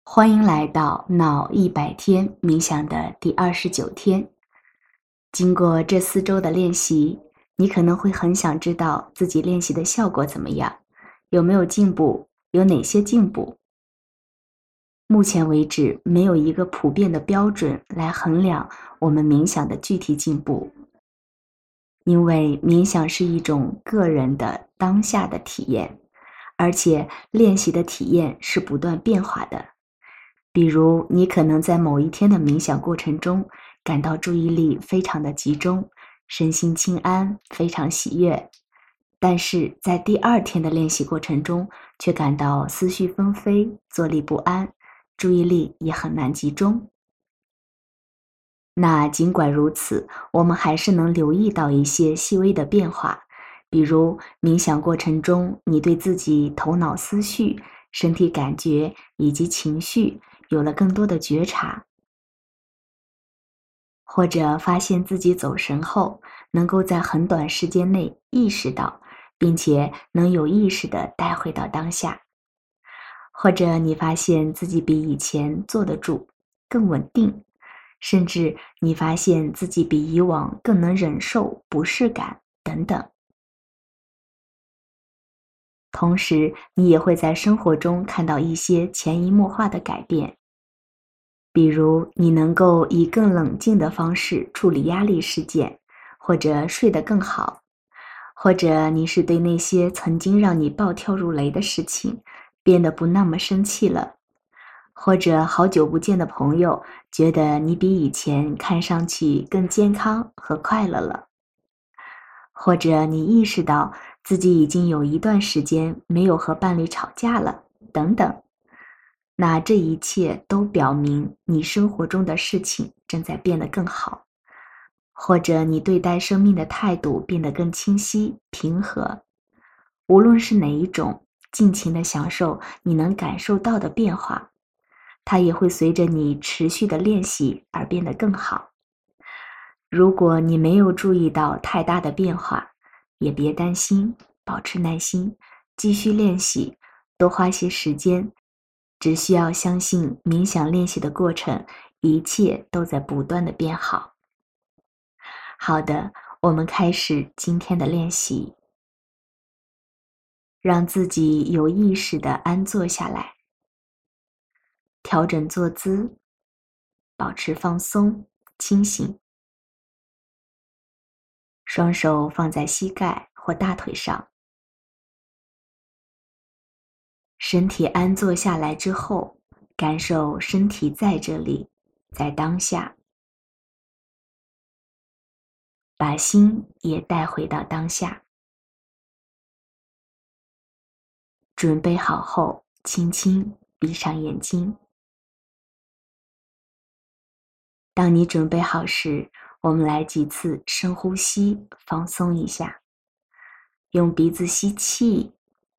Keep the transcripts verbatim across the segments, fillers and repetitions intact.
欢迎来到脑一百天冥想的第二十九天。经过这四周的练习，你可能会很想知道自己练习的效果怎么样，有没有进步，有哪些进步。目前为止，没有一个普遍的标准来衡量我们冥想的具体进步，因为冥想是一种个人的当下的体验，而且练习的体验是不断变化的。比如，你可能在某一天的冥想过程中，感到注意力非常的集中，身心清安，非常喜悦。但是在第二天的练习过程中，却感到思绪纷飞，坐立不安，注意力也很难集中。那尽管如此，我们还是能留意到一些细微的变化，比如冥想过程中，你对自己头脑思绪、身体感觉以及情绪有了更多的觉察，或者发现自己走神后，能够在很短时间内意识到，并且能有意识地带回到当下。或者你发现自己比以前坐得住，更稳定，甚至你发现自己比以往更能忍受不适感等等。同时，你也会在生活中看到一些潜移默化的改变，比如你能够以更冷静的方式处理压力事件，或者睡得更好，或者你是对那些曾经让你暴跳如雷的事情变得不那么生气了，或者好久不见的朋友觉得你比以前看上去更健康和快乐了，或者你意识到自己已经有一段时间没有和伴侣吵架了，等等。那这一切都表明你生活中的事情正在变得更好，或者你对待生命的态度变得更清晰、平和。无论是哪一种，尽情地享受你能感受到的变化，它也会随着你持续的练习而变得更好。如果你没有注意到太大的变化，也别担心，保持耐心，继续练习，多花些时间，只需要相信冥想练习的过程，一切都在不断的变好。好的，我们开始今天的练习。让自己有意识地安坐下来，调整坐姿，保持放松、清醒。双手放在膝盖或大腿上。身体安坐下来之后，感受身体在这里，在当下。把心也带回到当下。准备好后，轻轻闭上眼睛。当你准备好时，我们来几次深呼吸，放松一下。用鼻子吸气，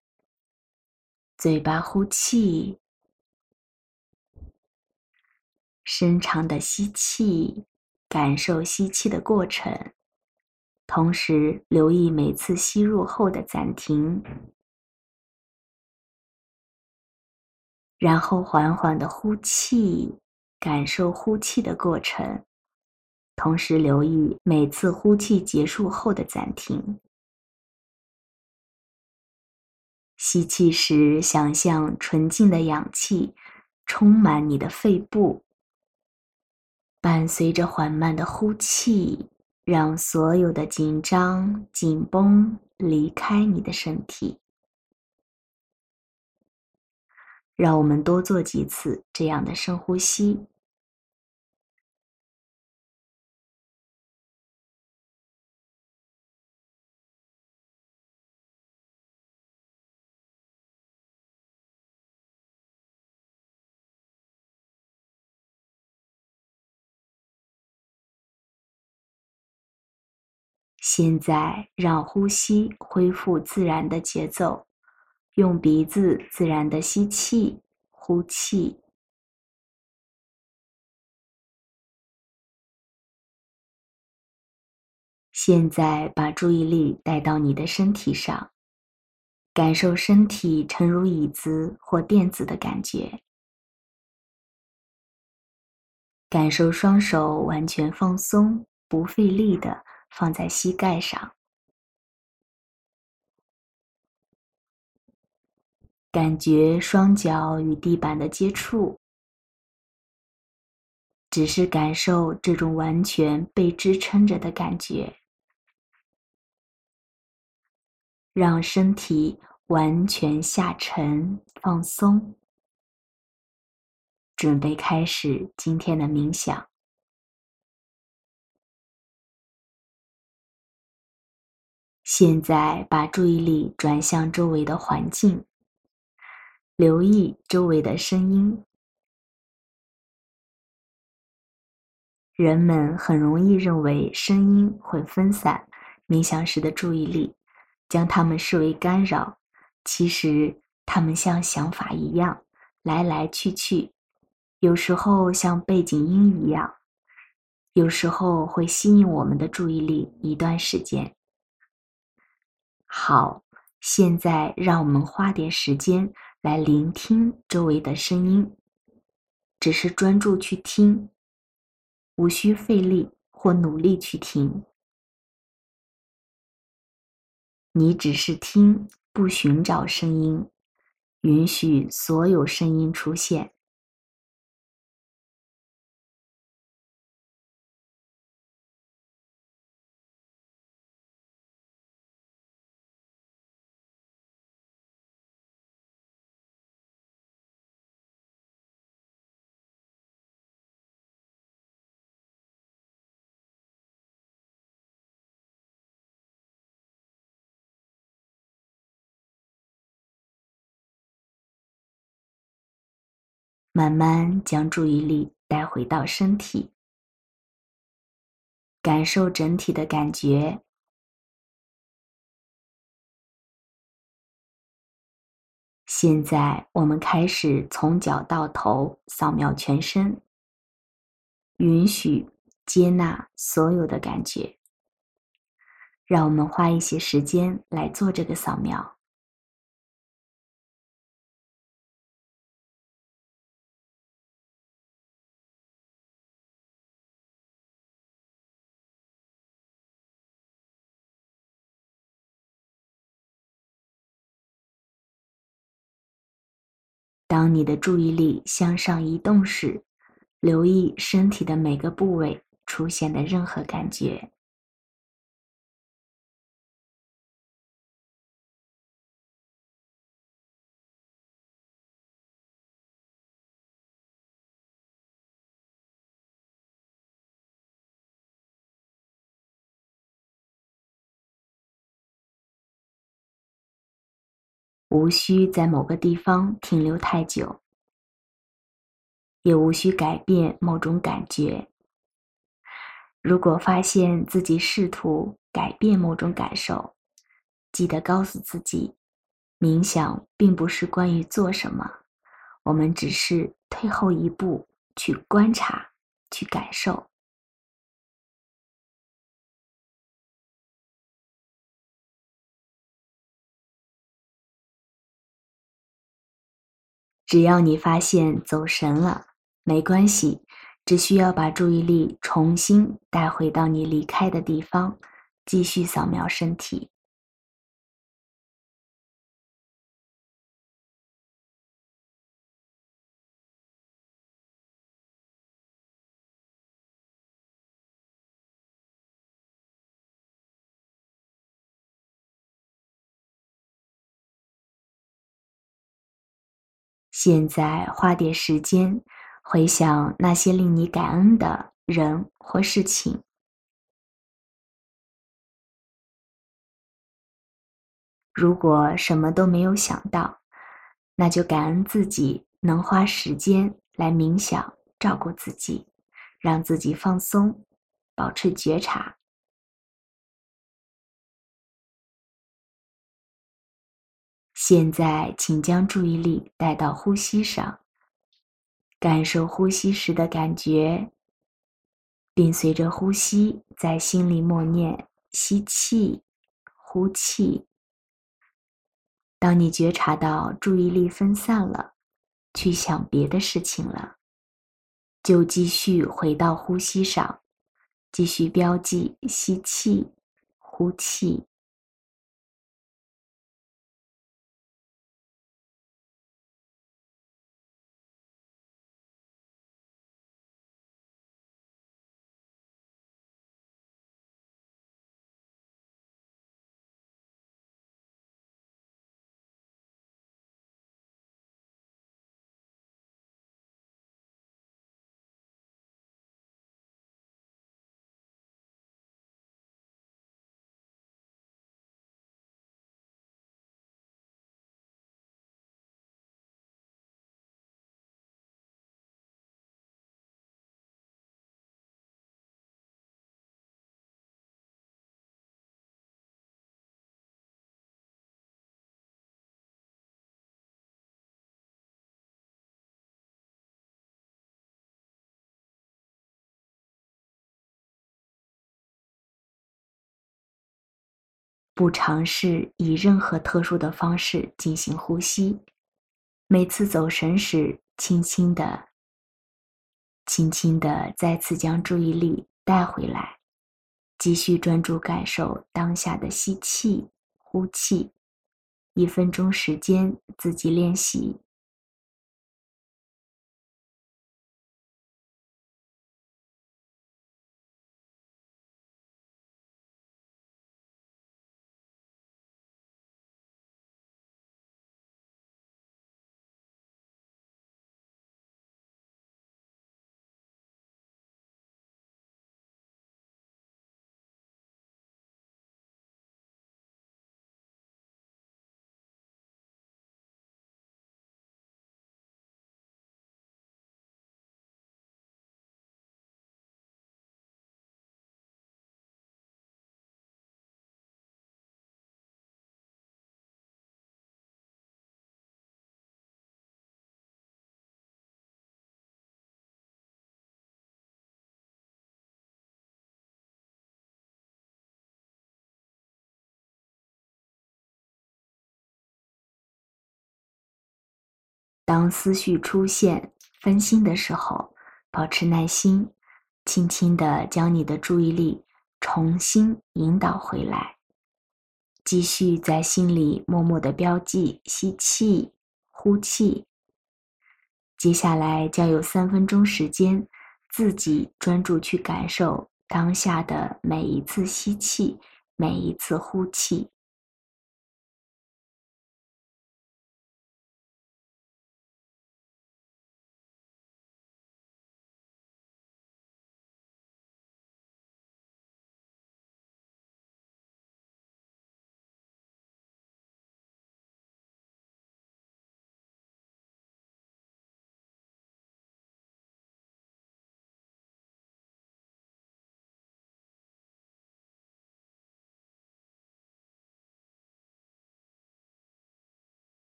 嘴巴呼气，深长的吸气，感受吸气的过程，同时留意每次吸入后的暂停，然后缓缓的呼气，感受呼气的过程，同时留意每次呼气结束后的暂停。吸气时，想象纯净的氧气充满你的肺部，伴随着缓慢的呼气，让所有的紧张、紧绷离开你的身体。让我们多做几次这样的深呼吸。现在让呼吸恢复自然的节奏，用鼻子自然的吸气、呼气。现在把注意力带到你的身体上，感受身体沉入椅子或垫子的感觉。 感受双手完全放松，不费力地放在膝盖上，感觉双脚与地板的接触，只是感受这种完全被支撑着的感觉，让身体完全下沉放松。准备开始今天的冥想。现在把注意力转向周围的环境，留意周围的声音。人们很容易认为声音会分散冥想时的注意力，将它们视为干扰。其实，它们像想法一样，来来去去，有时候像背景音一样，有时候会吸引我们的注意力一段时间。好，现在让我们花点时间来聆听周围的声音，只是专注去听，无需费力或努力去听。你只是听，不寻找声音，允许所有声音出现。慢慢将注意力带回到身体，感受整体的感觉。现在我们开始从脚到头扫描全身，允许接纳所有的感觉。让我们花一些时间来做这个扫描。当你的注意力向上移动时，留意身体的每个部位出现的任何感觉。无需在某个地方停留太久，也无需改变某种感觉。如果发现自己试图改变某种感受，记得告诉自己，冥想并不是关于做什么，我们只是退后一步，去观察，去感受。只要你发现走神了，没关系，只需要把注意力重新带回到你离开的地方，继续扫描身体。现在花点时间回想那些令你感恩的人或事情。如果什么都没有想到，那就感恩自己能花时间来冥想，照顾自己，让自己放松，保持觉察。现在请将注意力带到呼吸上，感受呼吸时的感觉，并随着呼吸在心里默念吸气、呼气。当你觉察到注意力分散了，去想别的事情了， 就继续回到呼吸上，继续标记吸气、呼气。不尝试以任何特殊的方式进行呼吸，每次走神时，轻轻地、轻轻地再次将注意力带回来，继续专注感受当下的吸气、呼气。一分钟时间，自己练习。当思绪出现分心的时候，保持耐心，轻轻地将你的注意力重新引导回来，继续在心里默默地标记吸气、呼气。接下来将有三分钟时间，自己专注去感受当下的每一次吸气，每一次呼气。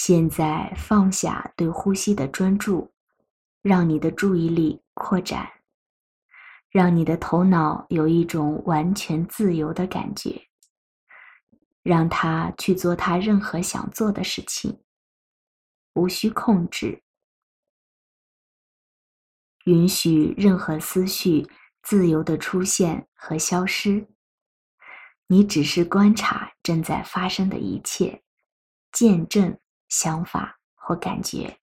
现在放下对呼吸的专注，让你的注意力扩展，让你的头脑有一种完全自由的感觉，让它去做它任何想做的事情，无需控制，允许任何思绪自由地出现和消失。你只是观察正在发生的一切，见证想法或感觉。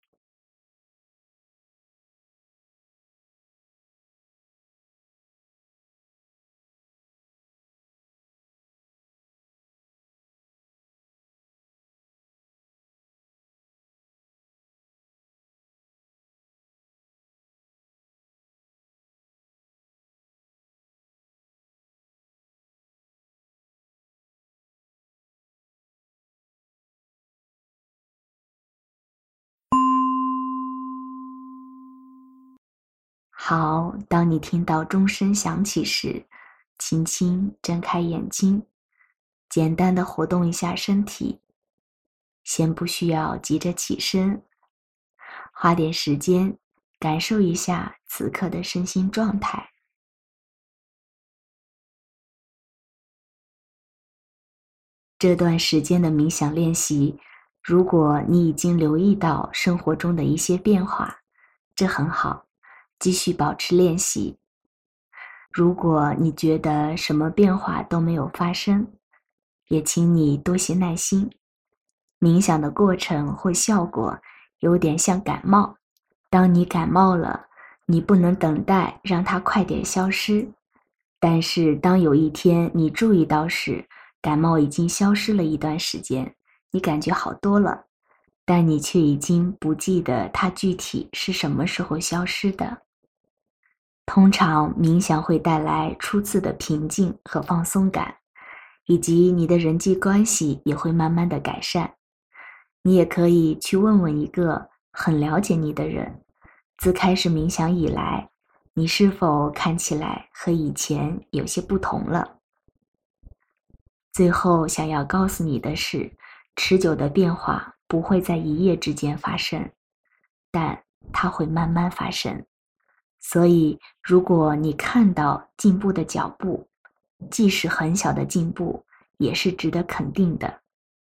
好，当你听到钟声响起时，轻轻睁开眼睛，简单的活动一下身体。先不需要急着起身，花点时间感受一下此刻的身心状态。这段时间的冥想练习，如果你已经留意到生活中的一些变化，这很好，继续保持练习。如果你觉得什么变化都没有发生，也请你多些耐心。冥想的过程或效果有点像感冒，当你感冒了，你不能等待让它快点消失，但是当有一天你注意到时，感冒已经消失了一段时间，你感觉好多了，但你却已经不记得它具体是什么时候消失的。通常冥想会带来初次的平静和放松感，以及你的人际关系也会慢慢的改善。你也可以去问问一个很了解你的人，自开始冥想以来，你是否看起来和以前有些不同了？最后想要告诉你的是，持久的变化不会在一夜之间发生，但它会慢慢发生。所以，如果你看到进步的脚步，即使很小的进步，也是值得肯定的。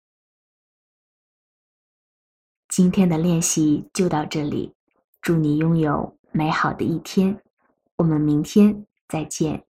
今天的练习就到这里，祝你拥有美好的一天，我们明天再见。